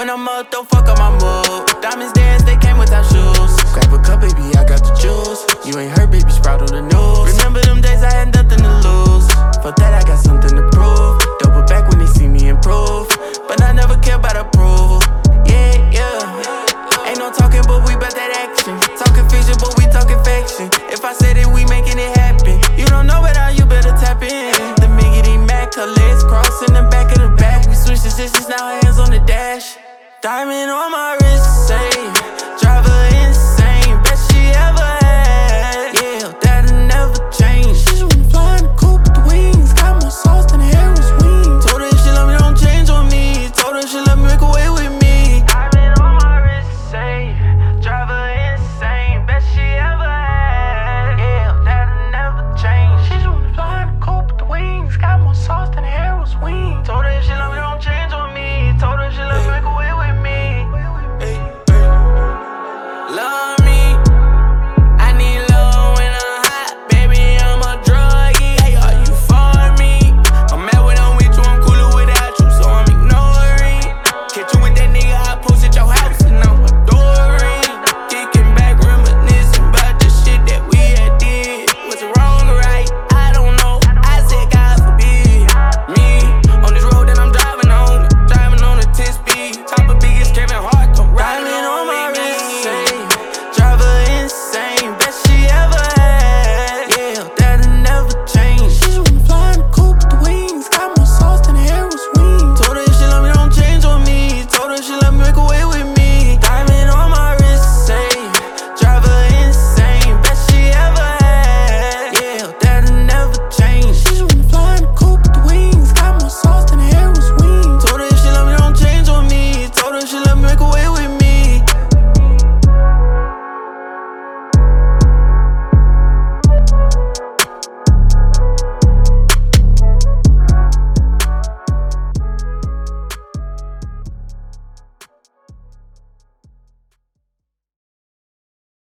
I'm up, don't fuck up my mood. Diamonds dance, they came without shoes. Grab a cup, baby, I got the juice. You ain't heard, baby, sprout on the news. Remember them days I had nothing to lose. For that, I got something to prove. Double back when they see me improve. But I never care about approval. Yeah, yeah. Ain't no talking, but we bout that action. Talking fiction, but we talking faction. If I said it, we making it happen. You don't know it, now you better tap in. The Miggity Mac, her legs crossed in the back of the back. We switched positions, now hands on the dash. Diamond on my wrist, say, drive her insane. Best she ever had. Yeah, that'll never change. She just wanna fly in the coupe with the wings. Got more sauce than Harris wings. Told her if she love me, don't change on me. Told her if she love me, make away with me.